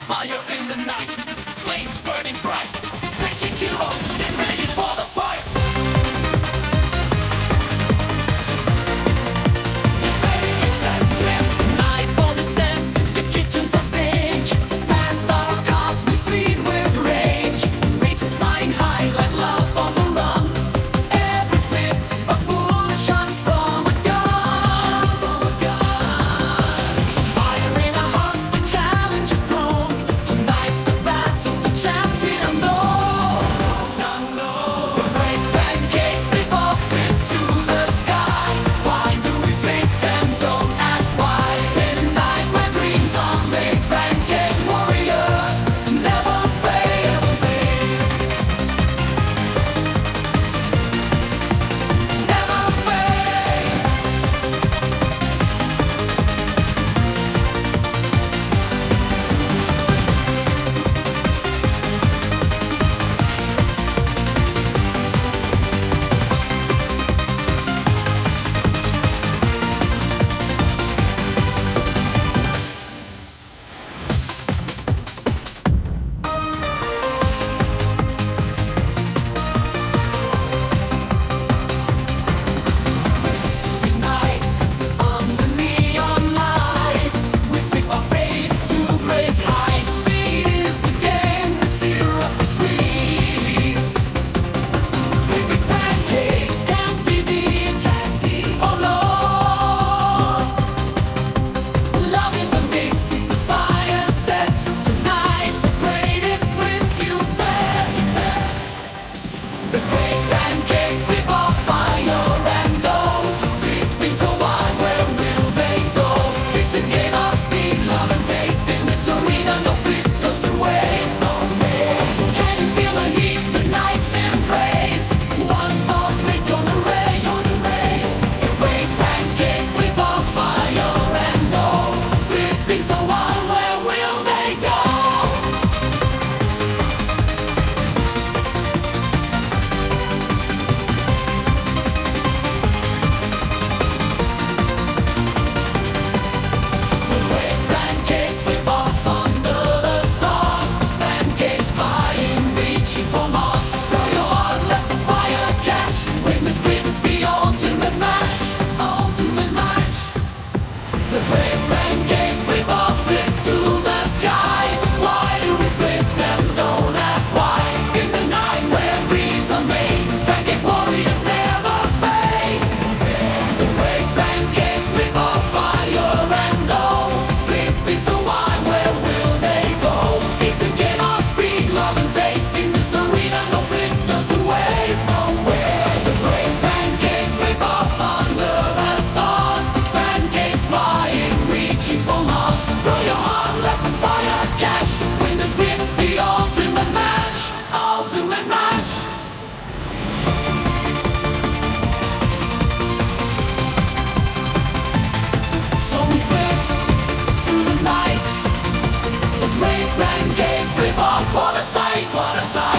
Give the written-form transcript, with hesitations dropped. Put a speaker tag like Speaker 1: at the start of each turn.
Speaker 1: fire in the night, flames burning bright, picking heroes, get ready for the fight. Get ready, it's that flip. Night for the sense, the kitchen's a stage. Hands are cosmic speed with rage. Beats flying high like love on the run. Every flip, a bullet shot from a gun. Fire in our hearts, the challenge is thrown. Tonight's the battle, the champion unknown. The great pancake flip off into the sky. Why do we flip them? Don't ask why. In a night where dreams are made, pancake warriors never fade. Never fade. Tonight, under neon light, we flip our fate to great heights. Speed is the game, the syrup is sweet. Flipping pancakes can't be beat. Oh Lord, love in the mix, the fire set. Tonight, the greatest flip you bet. The great pancake flip off fire and gold. Flipping so wide, where will they go? It's a game of speed, love and taste. In this arena, no flip goes to waste. No way. Can you feel the heat? The night's in praise. One more flick on the race. The great pancake flip off fire and gold. Flipping so wide, where will they go? Great pancake flip off under the stars. Pancakes flying, reaching for Mars. Throw your heart, let the fire catch. When the sprints the ultimate match. Ultimate match. The great pancake flip off, flip to the sky. Why do we flip them? Don't ask why. In the night where dreams are made, pancake warriors never fade. The great pancake flip off fire and gold. Flipping so wide, where will they go? It's a game of speed, love and taste. In this arena, no flip goes to waste. Nowhere. The great pancake flip off under the stars. Pancakes flying, reaching for Mars. Throw your heart, let the fire catch. When the spin's the ultimate match. Ultimate match. So we flip through the night. The great pancake flip off, what a sight, what a sight.